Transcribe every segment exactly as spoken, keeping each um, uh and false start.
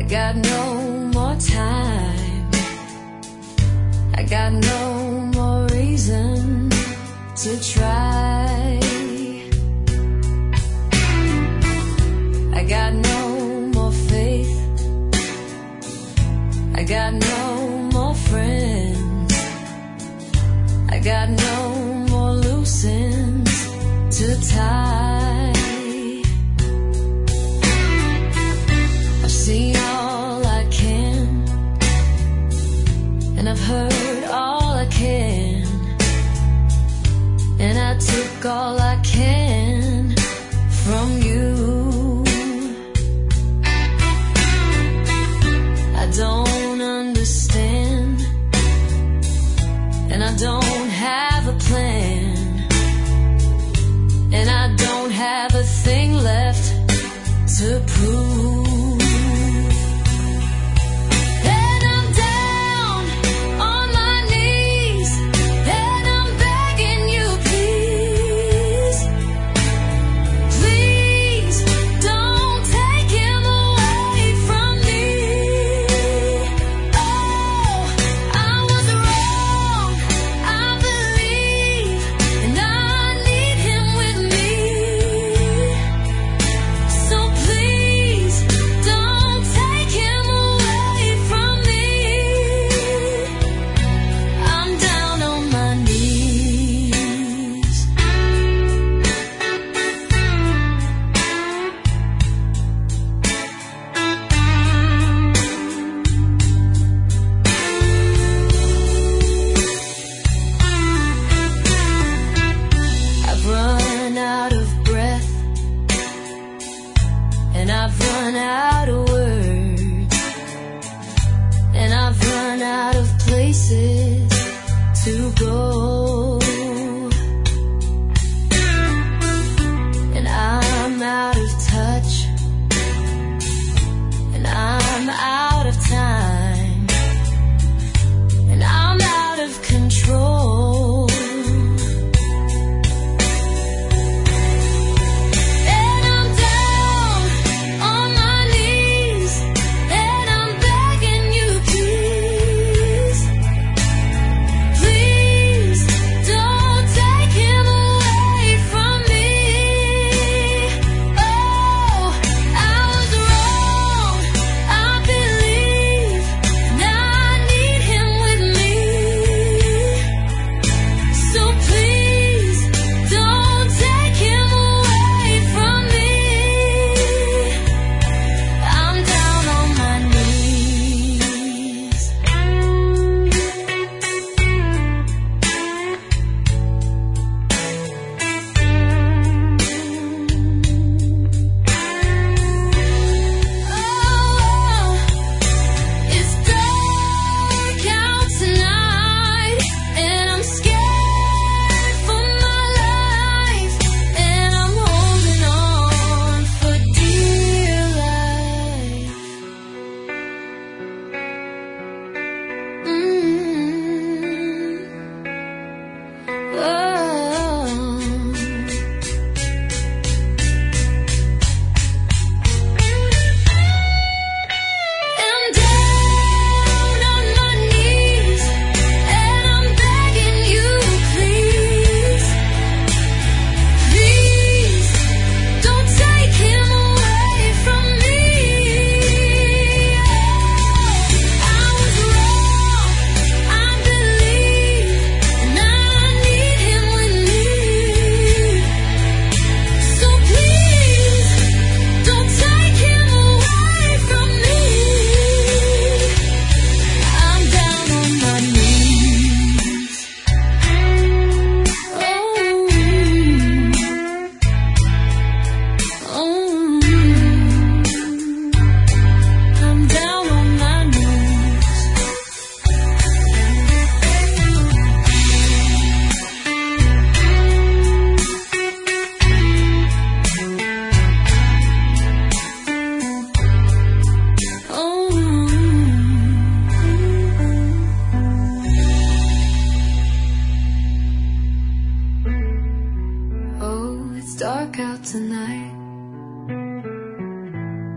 got no more time. I got no more reason to try. I got no more faith. I got no more friends. I got no more loose ends to tie. I've seen all I can, and I've heard all I can, and I took all I can from you. I don't understand, and I don't have a plan, and I don't have a thing left to prove.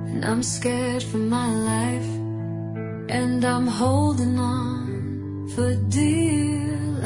and I'm scared for my life, and I'm holding on for dear